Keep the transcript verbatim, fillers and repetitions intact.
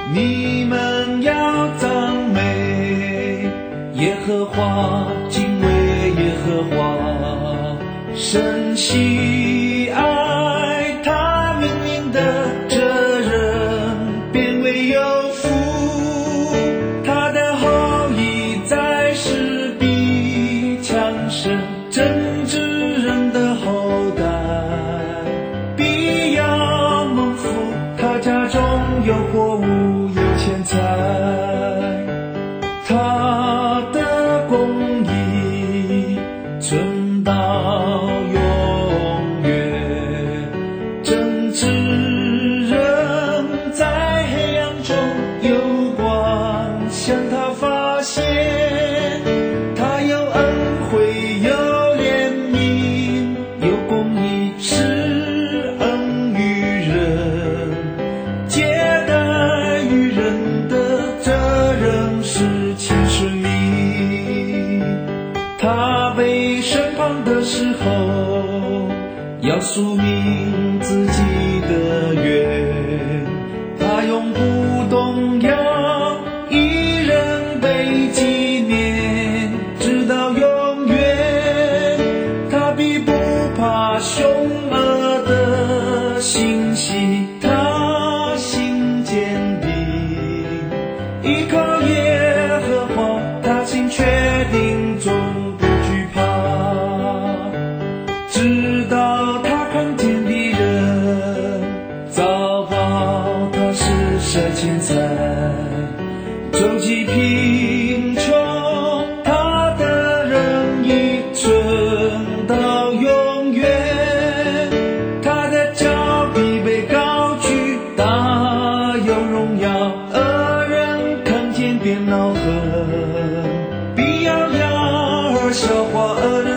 你们要赞美耶和华，敬畏耶和华，神喜爱他命令的这人便为有福，他的后裔在世必强盛，正直人的后代必要蒙福，他家中有货物有钱财，他的公义存到永远，正直人在黑暗中有光向他发现，他有恩惠有怜悯有公义，施恩于人，接待于人的责任是亲顺利。他被审判的时候要述明自己的愿，他永不动摇，一人被纪念直到永远，他必不怕凶恶的信息，他心坚定，依靠耶和华，他心确定，终不惧怕，直到他看见敌人遭报，他施舍钱财，周济贫穷，他的仁义存到永远，他的脚必被高举，大有荣耀，恶人看见便恼恨，必要要而消化恶人